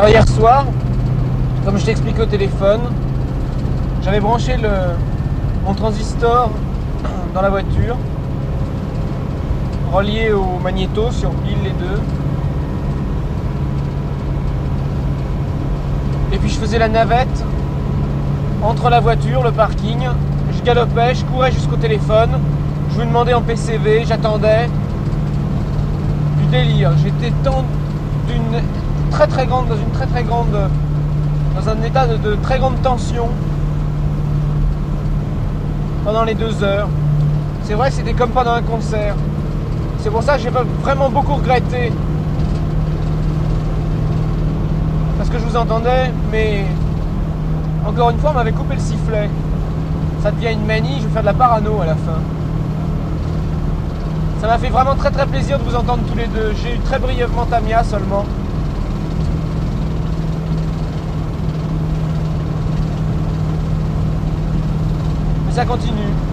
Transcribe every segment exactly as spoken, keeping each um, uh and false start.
Alors hier soir, comme je t'ai expliqué au téléphone, j'avais branché le, mon transistor dans la voiture, relié au magnéto sur pile les deux. Et puis je faisais la navette entre la voiture, le parking, je galopais, je courais jusqu'au téléphone, je lui demandais en P C V, j'attendais. Du délire, j'étais dans d'une très très grande, dans une très très grande, dans un état de, de très grande tension pendant les deux heures. C'est vrai, c'était comme pendant un concert. C'est pour ça que j'ai vraiment beaucoup regretté. Parce que je vous entendais, mais encore une fois, on m'avait coupé le sifflet. Ça devient une manie, je vais faire de la parano à la fin. Ça m'a fait vraiment très très plaisir de vous entendre tous les deux. J'ai eu très brièvement Tamia seulement. Mais ça continue.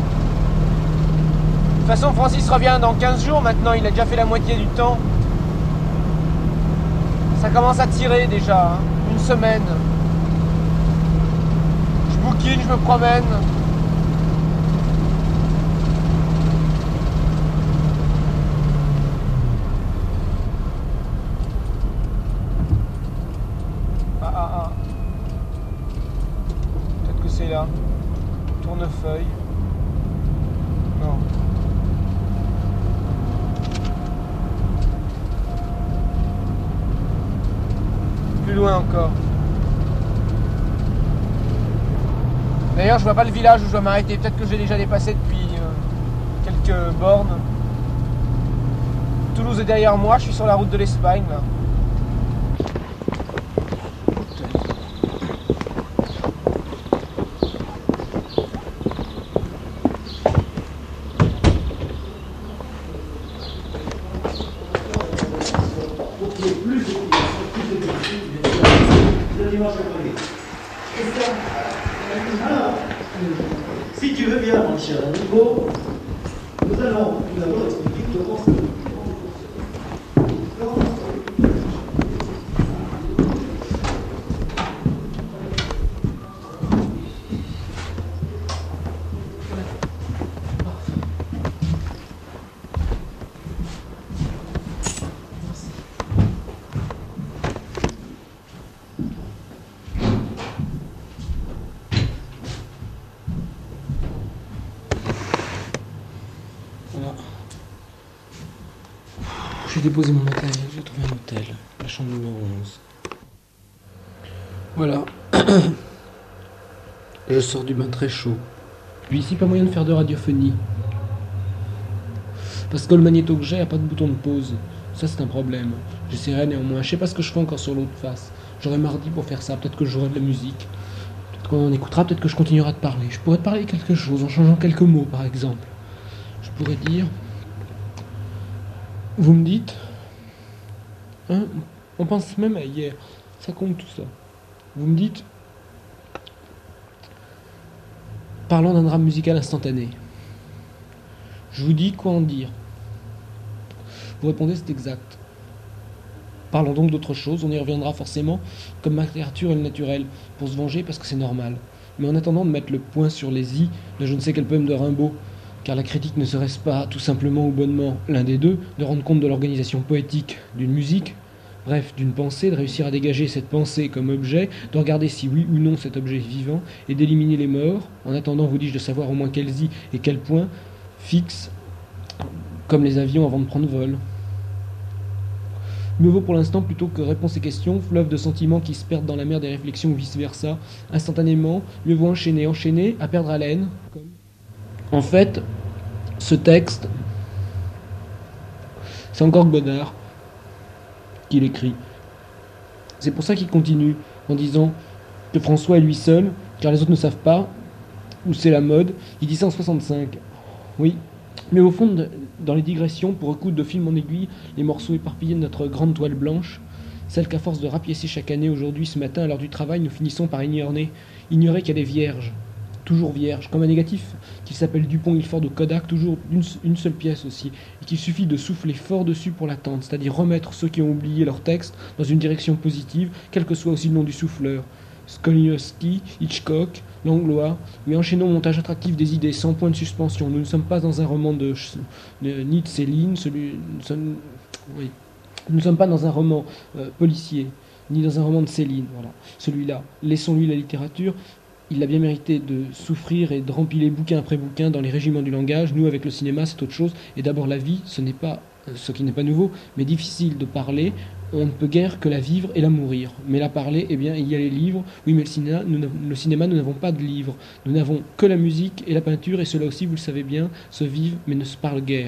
De toute façon, Francis revient dans quinze jours maintenant, il a déjà fait la moitié du temps. Ça commence à tirer déjà, hein. Une semaine. Je bouquine, je me promène. Ah ah ah. Peut-être que c'est là. Tournefeuille. Non. Plus loin encore. D'ailleurs, je vois pas le village où je dois m'arrêter. Peut-être que j'ai déjà dépassé depuis euh, quelques bornes. Toulouse est derrière moi. Je suis sur la route de l'Espagne là. Si tu veux bien, mon cher Nico, nous allons tout d'abord expliquer comment ça. J'ai déposé mon matériel, j'ai trouvé un hôtel, la chambre numéro onze. Voilà. Je sors du bain très chaud. Puis ici, pas moyen de faire de radiophonie. Parce que le magnéto que j'ai a pas de bouton de pause. Ça, c'est un problème. J'essaierai néanmoins. Je sais pas ce que je fais encore sur l'autre face. J'aurai mardi pour faire ça. Peut-être que j'aurai de la musique. Peut-être qu'on en écoutera. Peut-être que je continuerai de parler. Je pourrais te parler de quelque chose en changeant quelques mots, par exemple. Je pourrais dire... Vous me dites... Hein? On pense même à hier. Ça compte tout ça. Vous me dites... Parlons d'un drame musical instantané. Je vous dis quoi en dire. Vous répondez c'est exact. Parlons donc d'autre chose, on y reviendra forcément, comme MacArthur et le naturel, pour se venger parce que c'est normal. Mais en attendant de mettre le point sur les i de je ne sais quel poème de Rimbaud, car la critique ne serait-ce pas tout simplement ou bonnement l'un des deux, de rendre compte de l'organisation poétique d'une musique, bref, d'une pensée, de réussir à dégager cette pensée comme objet, de regarder si oui ou non cet objet est vivant, et d'éliminer les morts, en attendant, vous dis-je, de savoir au moins quels i et quels points fixes, comme les avions avant de prendre vol. Mieux vaut pour l'instant, plutôt que répondre à ces questions, fleuve de sentiments qui se perdent dans la mer des réflexions ou vice-versa, instantanément, mieux vaut enchaîner, enchaîner, à perdre haleine. Comme... En fait, ce texte, c'est encore Godard qui l'écrit. C'est pour ça qu'il continue en disant que François est lui seul, car les autres ne savent pas, ou c'est la mode. Il dit ça en soixante-cinq. Oui, mais au fond, de, dans les digressions, pour recoudre de film en aiguille, les morceaux éparpillés de notre grande toile blanche, celle qu'à force de rapiécer chaque année, aujourd'hui, ce matin, à l'heure du travail, nous finissons par ignorer, ignorer qu'elle est vierge. toujours vierge, comme un négatif qui s'appelle Dupont-Ilford de Kodak, toujours une, une seule pièce aussi, et qu'il suffit de souffler fort dessus pour l'attendre, c'est-à-dire remettre ceux qui ont oublié leur texte dans une direction positive, quel que soit aussi le nom du souffleur. Skolniowski, Hitchcock, Langlois, oui, enchaînons montage attractif des idées, sans point de suspension. Nous ne sommes pas dans un roman de, de ni de Céline, celui, nous, oui. nous ne sommes pas dans un roman euh, policier, ni dans un roman de Céline, voilà. Celui-là, laissons-lui la littérature. Il a bien mérité de souffrir et de rempiler bouquin après bouquin dans les régiments du langage. Nous, avec le cinéma, c'est autre chose. Et d'abord, la vie, ce n'est pas, ce qui n'est pas nouveau, mais difficile de parler. On ne peut guère que la vivre et la mourir. Mais la parler, eh bien, il y a les livres. Oui, mais le cinéma, nous, le cinéma, nous n'avons pas de livres. Nous n'avons que la musique et la peinture, et cela aussi, vous le savez bien, se vivent, mais ne se parlent guère.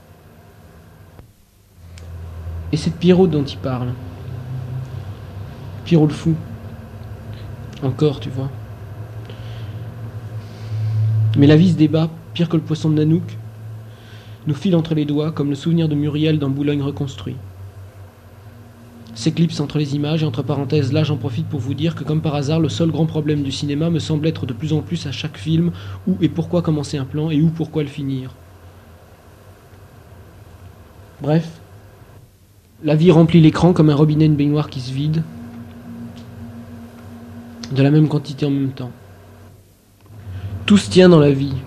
Et c'est de Pierrot dont il parle. Pierrot le fou. Encore, tu vois. Mais la vie se débat, pire que le poisson de Nanook, nous file entre les doigts comme le souvenir de Muriel dans Boulogne reconstruit. S'éclipse entre les images, et entre parenthèses, là j'en profite pour vous dire que comme par hasard, le seul grand problème du cinéma me semble être de plus en plus à chaque film où et pourquoi commencer un plan et où pourquoi le finir. Bref, la vie remplit l'écran comme un robinet, une baignoire qui se vide, de la même quantité en même temps. Tout se tient dans la vie.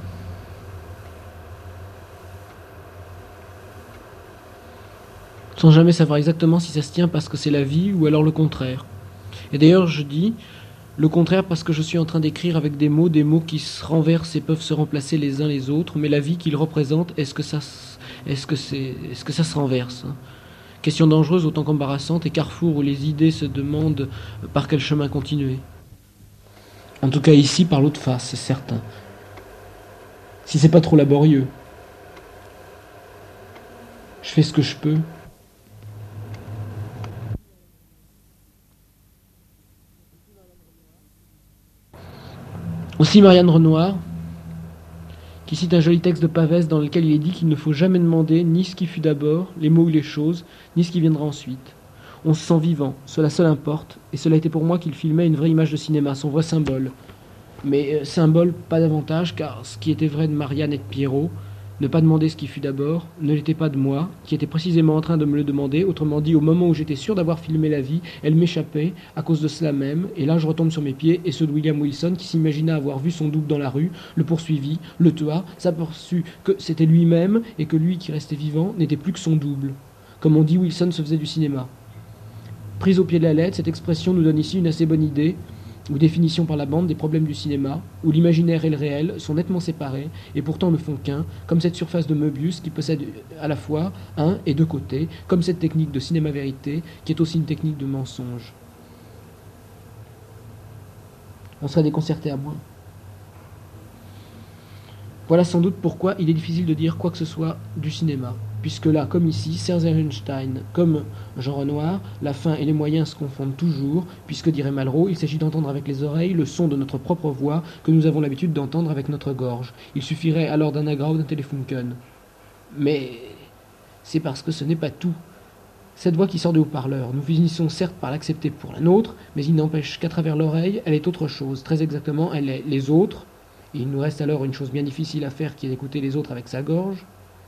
Sans jamais savoir exactement si ça se tient parce que c'est la vie ou alors le contraire. Et d'ailleurs, je dis le contraire parce que je suis en train d'écrire avec des mots, des mots qui se renversent et peuvent se remplacer les uns les autres, mais la vie qu'ils représentent, est-ce que ça, est-ce que c'est, est-ce que ça se renverse, hein? Question dangereuse autant qu'embarrassante et carrefour où les idées se demandent par quel chemin continuer. En tout cas ici, par l'autre face, c'est certain. Si c'est pas trop laborieux. Je fais ce que je peux. Aussi Marianne Renoir, qui cite un joli texte de Pavès dans lequel il est dit qu'il ne faut jamais demander ni ce qui fut d'abord, les mots ou les choses, ni ce qui viendra ensuite. On se sent vivant, cela seul importe, et cela était pour moi qu'il filmait une vraie image de cinéma, son vrai symbole. Mais euh, symbole, pas davantage, car ce qui était vrai de Marianne et de Pierrot, ne pas demander ce qui fut d'abord, ne l'était pas de moi, qui était précisément en train de me le demander, autrement dit, au moment où j'étais sûr d'avoir filmé la vie, elle m'échappait, à cause de cela même, et là je retombe sur mes pieds, et ceux de William Wilson, qui s'imagina avoir vu son double dans la rue, le poursuivit, le tua, s'aperçut que c'était lui-même, et que lui qui restait vivant n'était plus que son double. Comme on dit, Wilson se faisait du cinéma. Prise au pied de la lettre, cette expression nous donne ici une assez bonne idée, ou définition par la bande des problèmes du cinéma, où l'imaginaire et le réel sont nettement séparés, et pourtant ne font qu'un, comme cette surface de Möbius qui possède à la fois un et deux côtés, comme cette technique de cinéma-vérité, qui est aussi une technique de mensonge. On serait déconcerté à moins. Voilà sans doute pourquoi il est difficile de dire quoi que ce soit du cinéma, puisque là, comme ici, Serge Ehrenstein, comme Jean Renoir, la fin et les moyens se confondent toujours, puisque, dirait Malraux, il s'agit d'entendre avec les oreilles le son de notre propre voix que nous avons l'habitude d'entendre avec notre gorge. Il suffirait alors d'un agra ou d'un Telefunken. Mais c'est parce que ce n'est pas tout. Cette voix qui sort du haut-parleur, nous finissons certes par l'accepter pour la nôtre, mais il n'empêche qu'à travers l'oreille, elle est autre chose. Très exactement, elle est les autres, et il nous reste alors une chose bien difficile à faire qui est d'écouter les autres avec sa gorge.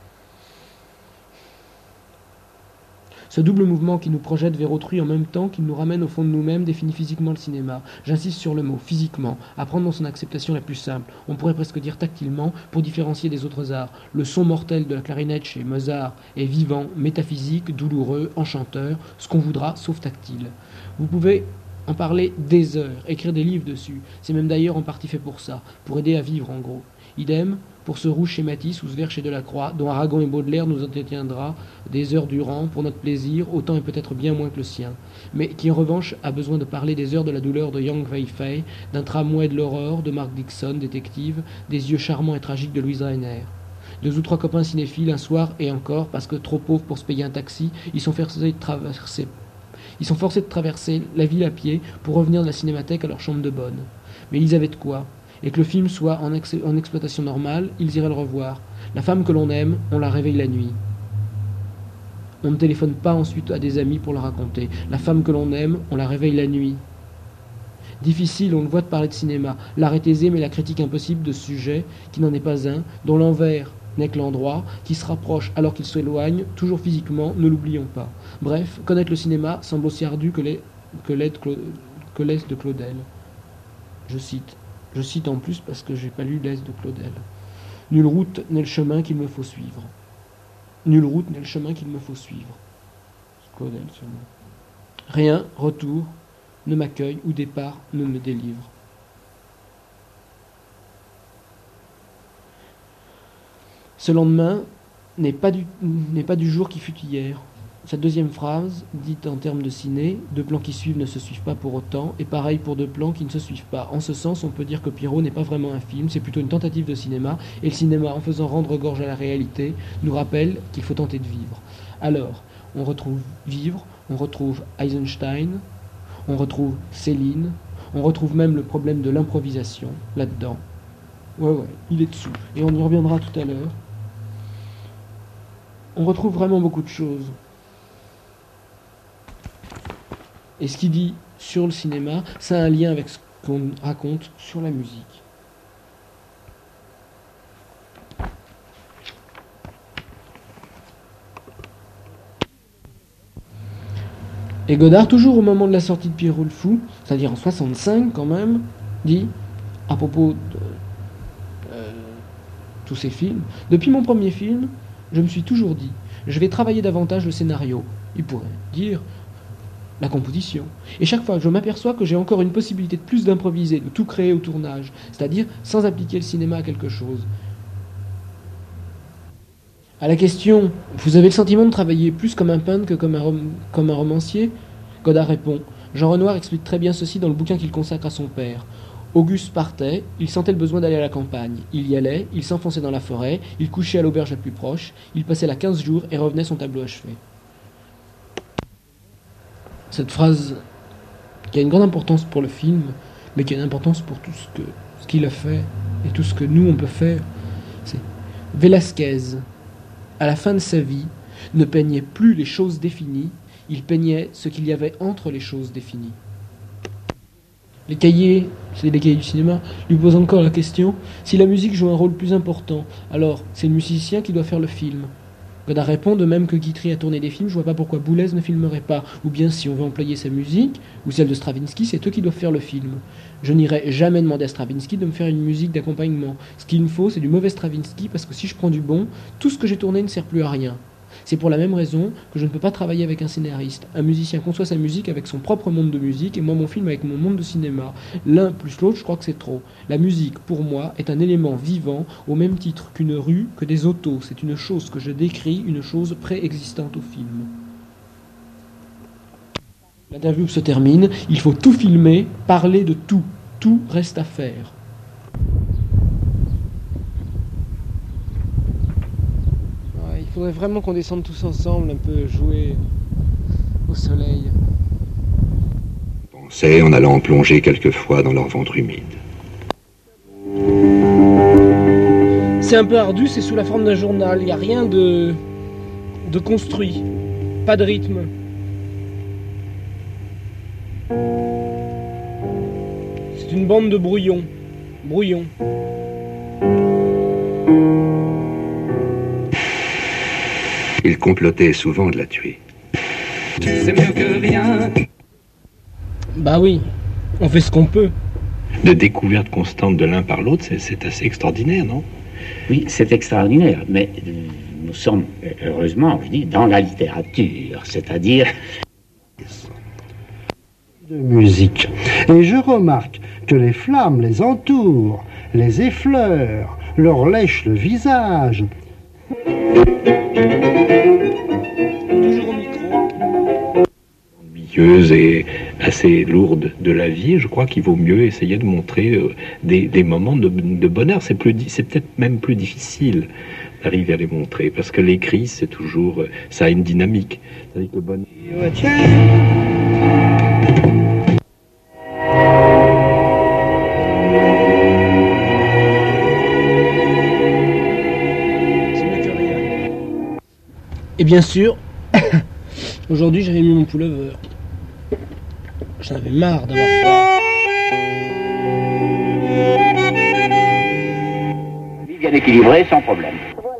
Ce double mouvement qui nous projette vers autrui en même temps qu'il nous ramène au fond de nous-mêmes définit physiquement le cinéma. J'insiste sur le mot, physiquement, à prendre dans son acceptation la plus simple, on pourrait presque dire tactilement, pour différencier des autres arts. Le son mortel de la clarinette chez Mozart est vivant, métaphysique, douloureux, enchanteur, ce qu'on voudra, sauf tactile. Vous pouvez en parler des heures, écrire des livres dessus, c'est même d'ailleurs en partie fait pour ça, pour aider à vivre en gros. Idem pour ce rouge chez Matisse ou ce vert chez Delacroix, dont Aragon et Baudelaire nous entretiendra des heures durant pour notre plaisir, autant et peut-être bien moins que le sien, mais qui en revanche a besoin de parler des heures de la douleur de Yang Wei-Fei, d'un tramway de l'aurore de Mark Dixon, détective, des yeux charmants et tragiques de Louise Rainer. Deux ou trois copains cinéphiles un soir et encore, parce que trop pauvres pour se payer un taxi, ils sont forcés de traverser, ils sont forcés de traverser la ville à pied pour revenir de la cinémathèque à leur chambre de bonne. Mais ils avaient de quoi. Et que le film soit en, ex- en exploitation normale, ils iraient le revoir. La femme que l'on aime, on la réveille la nuit. On ne téléphone pas ensuite à des amis pour la raconter. La femme que l'on aime, on la réveille la nuit. Difficile, on le voit, de parler de cinéma. L'art est aisé, mais la critique impossible de ce sujet, qui n'en est pas un, dont l'envers n'est que l'endroit, qui se rapproche alors qu'il s'éloigne, toujours physiquement, ne l'oublions pas. Bref, connaître le cinéma semble aussi ardu que l'est que l'est que l'est de Claudel. Je cite. Je cite en plus parce que j'ai pas lu l'Est de Claudel. Nulle route n'est le chemin qu'il me faut suivre. Nulle route n'est le chemin qu'il me faut suivre. Claudel seulement. Rien, retour, ne m'accueille ou départ ne me délivre. Ce lendemain n'est pas du, n'est pas du jour qui fut hier. Cette deuxième phrase, dite en termes de ciné, deux plans qui suivent ne se suivent pas pour autant, et pareil pour deux plans qui ne se suivent pas. En ce sens, on peut dire que Pierrot n'est pas vraiment un film, c'est plutôt une tentative de cinéma, et le cinéma, en faisant rendre gorge à la réalité, nous rappelle qu'il faut tenter de vivre. Alors, on retrouve Vivre, on retrouve Eisenstein, on retrouve Céline, on retrouve même le problème de l'improvisation là-dedans. Ouais, ouais, il est dessous, et on y reviendra tout à l'heure. On retrouve vraiment beaucoup de choses. Et ce qu'il dit sur le cinéma, ça a un lien avec ce qu'on raconte sur la musique. Et Godard, toujours au moment de la sortie de Pierrot le Fou, c'est-à-dire en soixante-cinq quand même, dit, à propos de euh, tous ces films, « Depuis mon premier film, je me suis toujours dit, je vais travailler davantage le scénario. » Il pourrait dire la composition. Et chaque fois que je m'aperçois que j'ai encore une possibilité de plus d'improviser, de tout créer au tournage, c'est-à-dire sans appliquer le cinéma à quelque chose. À la question « Vous avez le sentiment de travailler plus comme un peintre que comme un, rom- comme un romancier ?» Godard répond « Jean Renoir explique très bien ceci dans le bouquin qu'il consacre à son père. Auguste partait, il sentait le besoin d'aller à la campagne. Il y allait, il s'enfonçait dans la forêt, il couchait à l'auberge la plus proche, il passait là quinze jours et revenait son tableau achevé. » Cette phrase qui a une grande importance pour le film, mais qui a une importance pour tout ce que ce qu'il a fait et tout ce que nous on peut faire, c'est Velázquez, à la fin de sa vie, ne peignait plus les choses définies, il peignait ce qu'il y avait entre les choses définies. Les cahiers, c'est les cahiers du cinéma, lui posent encore la question, si la musique joue un rôle plus important, alors c'est le musicien qui doit faire le film. Godard répond, de même que Guitry a tourné des films, je vois pas pourquoi Boulez ne filmerait pas. Ou bien si on veut employer sa musique, ou celle de Stravinsky, c'est eux qui doivent faire le film. Je n'irai jamais demander à Stravinsky de me faire une musique d'accompagnement. Ce qu'il me faut, c'est du mauvais Stravinsky, parce que si je prends du bon, tout ce que j'ai tourné ne sert plus à rien. C'est pour la même raison que je ne peux pas travailler avec un scénariste. Un musicien conçoit sa musique avec son propre monde de musique, et moi mon film avec mon monde de cinéma. L'un plus l'autre, je crois que c'est trop. La musique, pour moi, est un élément vivant, au même titre qu'une rue, que des autos. C'est une chose que je décris, une chose préexistante au film. L'interview se termine, il faut tout filmer, parler de tout. Tout reste à faire. Il faudrait vraiment qu'on descende tous ensemble, un peu jouer au soleil. Pensait en allant plonger quelquefois dans leur ventre humide. C'est un peu ardu, c'est sous la forme d'un journal. Il n'y a rien de, de construit, pas de rythme. C'est une bande de brouillons. Brouillons. Il complotait souvent de la tuer. C'est mieux que rien. Bah oui, on fait ce qu'on peut. De découverte constante de l'un par l'autre, c'est, c'est assez extraordinaire, non? Oui, c'est extraordinaire, mais euh, nous sommes, heureusement, je dis, dans la littérature, c'est-à-dire... de musique. Et je remarque que les flammes les entourent, les effleurent, leur lèchent le visage. Toujours au micro. Ennuyeuse et assez lourde de la vie, je crois qu'il vaut mieux essayer de montrer euh, des, des moments de, de bonheur. C'est, plus, c'est peut-être même plus difficile d'arriver à les montrer, parce que l'écrit, c'est toujours... Euh, ça a une dynamique. C'est-à-dire que le bonheur... Et bien sûr, aujourd'hui j'avais mis mon pullover. J'en avais marre d'avoir froid. bien équilibré, sans problème.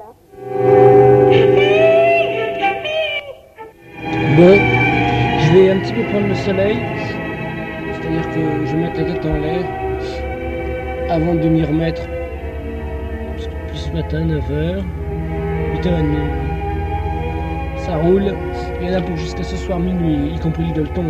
Bon, je vais un petit peu prendre le soleil, c'est-à-dire que je vais mettre la tête en l'air avant de m'y remettre. Parce que depuis ce matin, neuf heures, huit heures trente, ça roule, et là pour jusqu'à ce soir minuit, y compris le Dolton.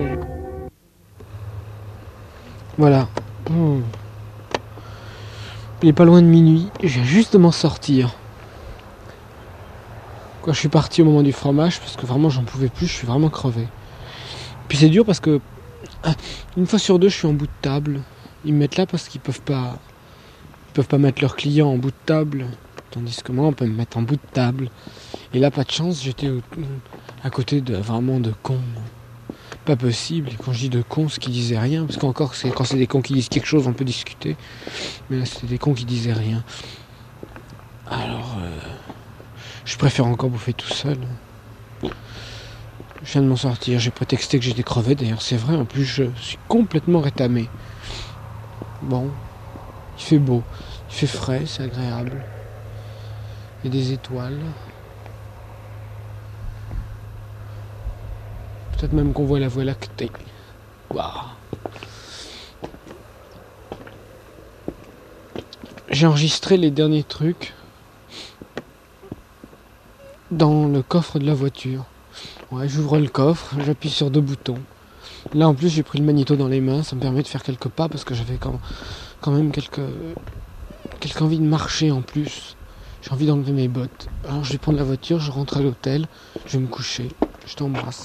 Voilà. Mmh. Il est pas loin de minuit, je viens juste de m'en sortir. Quoi, je suis parti au moment du fromage parce que vraiment j'en pouvais plus, je suis vraiment crevé. Puis c'est dur parce que une fois sur deux je suis en bout de table. Ils me mettent là parce qu'ils peuvent pas ils peuvent pas mettre leurs clients en bout de table. Tandis que moi on peut me mettre en bout de table. Et là pas de chance, j'étais à côté de vraiment de cons. Pas possible, et quand je dis de cons, ce qui disaient rien, parce qu'encore c'est quand c'est des cons qui disent quelque chose on peut discuter. Mais là c'était des cons qui disaient rien. Alors euh, je préfère encore bouffer tout seul. Je viens de m'en sortir, j'ai prétexté que j'étais crevé, d'ailleurs c'est vrai, en plus je suis complètement rétamé. Bon, il fait beau, il fait frais, c'est agréable. Il y a des étoiles. Peut-être même qu'on voit la voie lactée. Waouh. J'ai enregistré les derniers trucs dans le coffre de la voiture. Ouais, j'ouvre le coffre, j'appuie sur deux boutons. Là en plus j'ai pris le magnéto dans les mains, ça me permet de faire quelques pas parce que j'avais quand, quand même quelques, quelques envie de marcher en plus. J'ai envie d'enlever mes bottes. Alors je vais prendre la voiture, je rentre à l'hôtel, je vais me coucher. Je t'embrasse.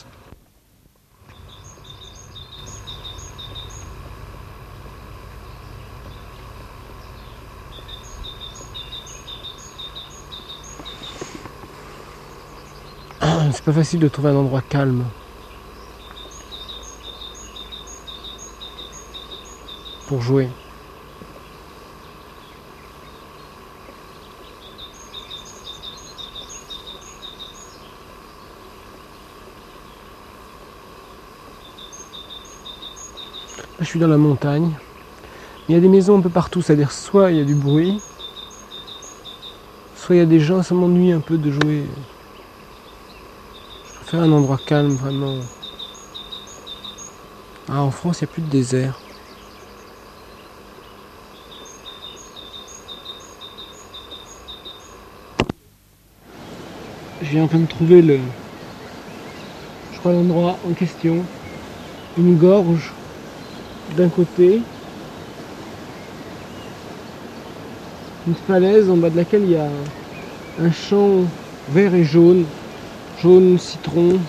C'est pas facile de trouver un endroit calme. Pour jouer. Là, je suis dans la montagne. Il y a des maisons un peu partout, c'est-à-dire soit il y a du bruit, soit il y a des gens, ça m'ennuie un peu de jouer. Je préfère un endroit calme, vraiment. Ah, en France, il n'y a plus de désert. Je viens en train de trouver le... Je crois l'endroit en question. Une gorge d'un côté. Une falaise en bas de laquelle il y a un champ vert et jaune. Jaune, citron,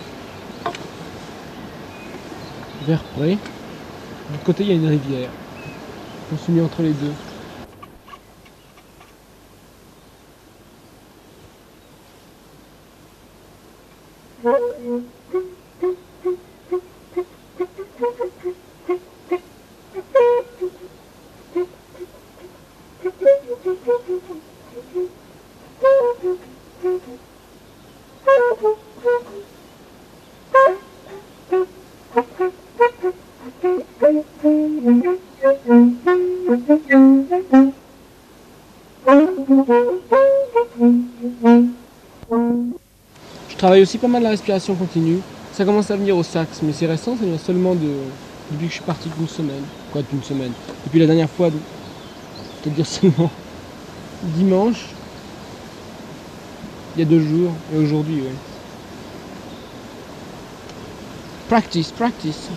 vert près. De l'autre côté, il y a une rivière. Je me suis mis entre les deux. Je travaille aussi pas mal la respiration continue. Ça commence à venir au sax, mais c'est récent, ça vient seulement de depuis que je suis parti d'une semaine. Quoi, d'une semaine Depuis la dernière fois, c'est-à-dire seulement dimanche, il y a deux jours, et aujourd'hui, ouais. Practice, practice.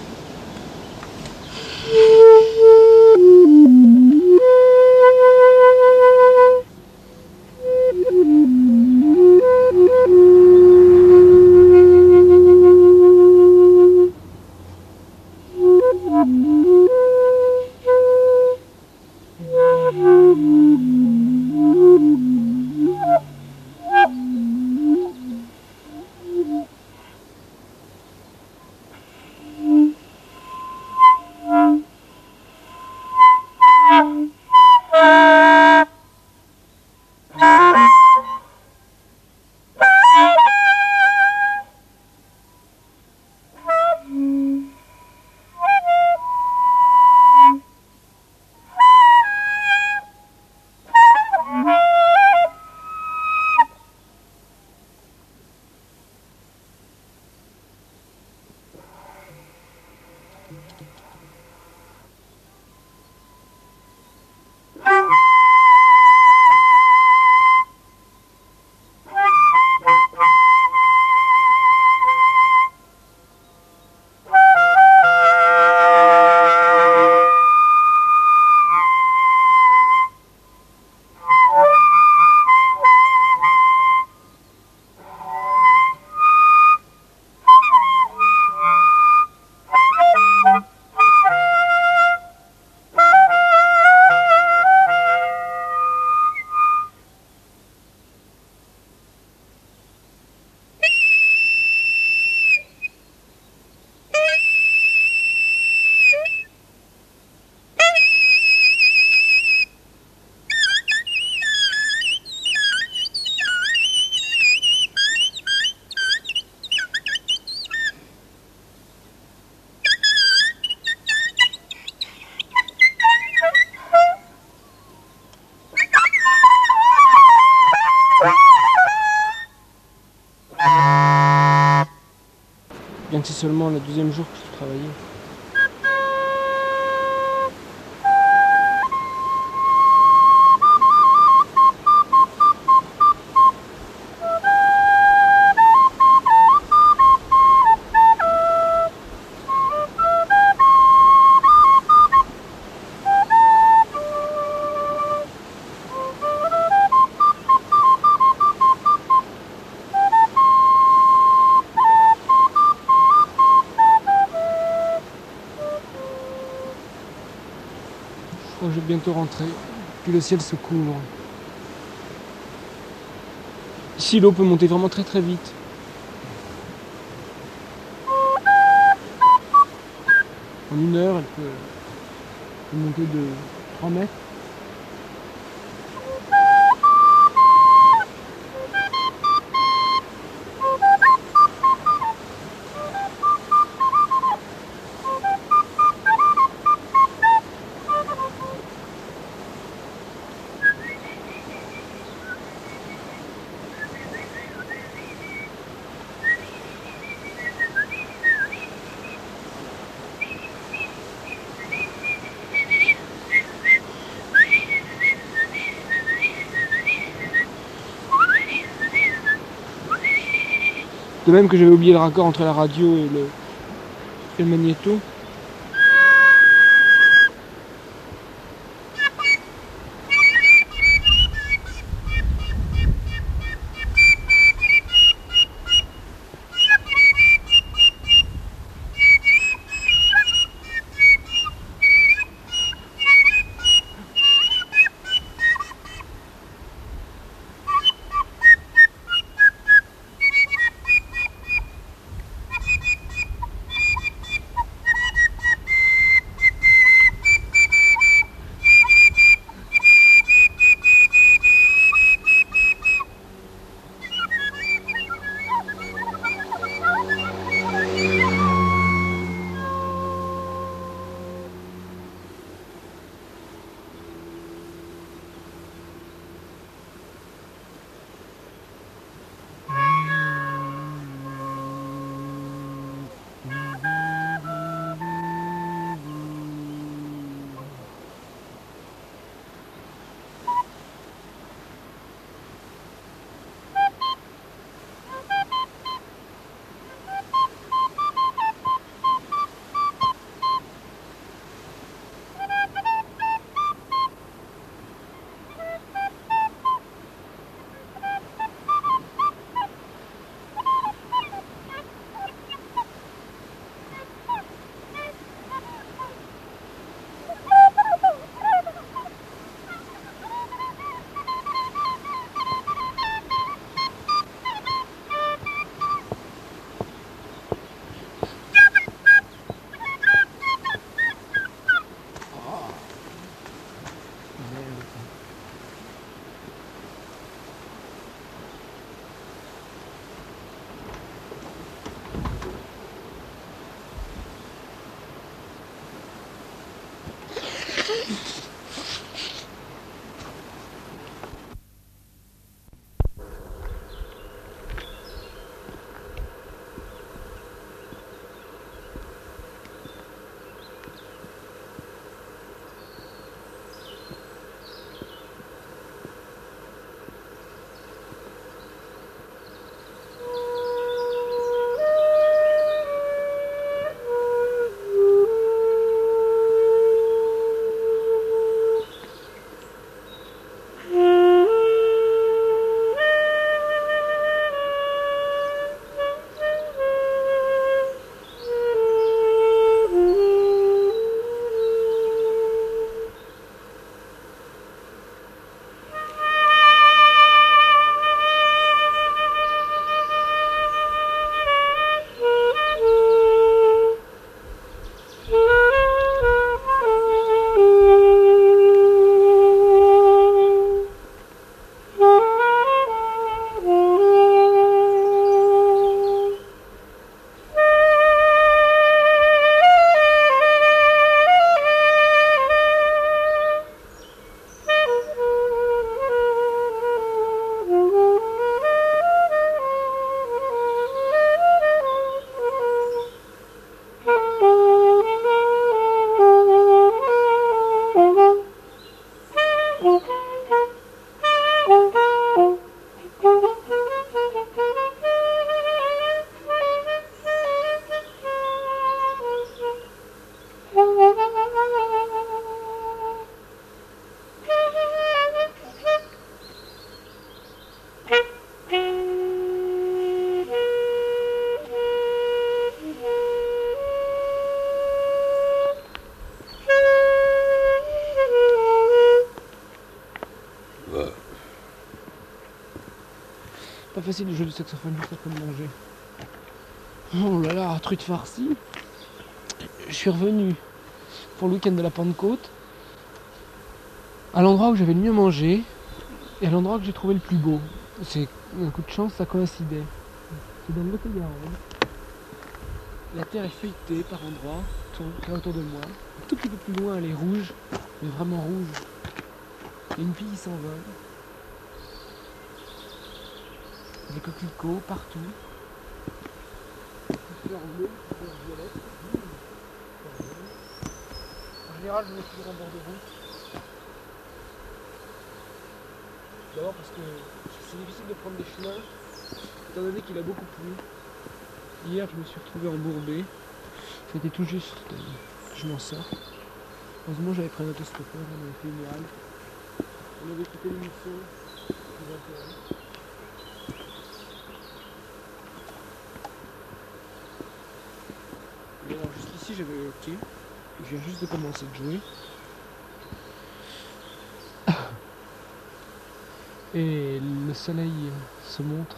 bien que c'est seulement le deuxième jour que je travaillais. Je crois que je vais bientôt rentrer, puis le ciel se couvre. Ici, l'eau peut monter vraiment très très vite. En une heure, elle peut, peut monter de trois mètres. De même que j'avais oublié le raccord entre la radio et le, et le magnéto. Pas facile de jouer du saxophone juste après de manger. Oh là là, truite farcie. Je suis revenu pour le week-end de la Pentecôte à l'endroit où j'avais le mieux mangé et à l'endroit que j'ai trouvé le plus beau. C'est un coup de chance, ça coïncidait. C'est dans le Lot-et-Garonne. La terre est feuilletée par endroits, tout là autour de moi. Un tout petit peu plus loin, elle est rouge, mais vraiment rouge. Il y a une fille qui s'envole. Des coquelicots partout. Des fleurs bleues, des fleurs violettes. En général, je me mets toujours en bord de route. D'abord parce que c'est difficile de prendre des chemins, étant donné qu'il a beaucoup plu. Hier, je me suis retrouvé embourbé. C'était tout juste que je m'en sors. Heureusement, j'avais pris un autostoppeur, on avait fait une halte. On avait quitté l'émission du vingt et un. Et alors, jusqu'ici, j'avais le hockey. Je viens juste de commencer de jouer. Et le soleil se montre.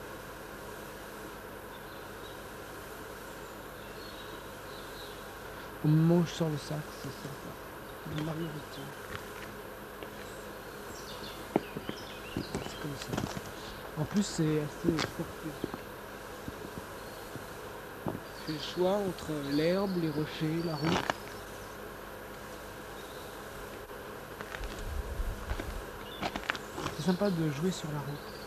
Au moment où je sors le sac, c'est sympa. Le margueritier. C'est comme ça. En plus, c'est assez sportif. Je fais le choix entre l'herbe, les rochers, la route. C'est sympa de jouer sur la route.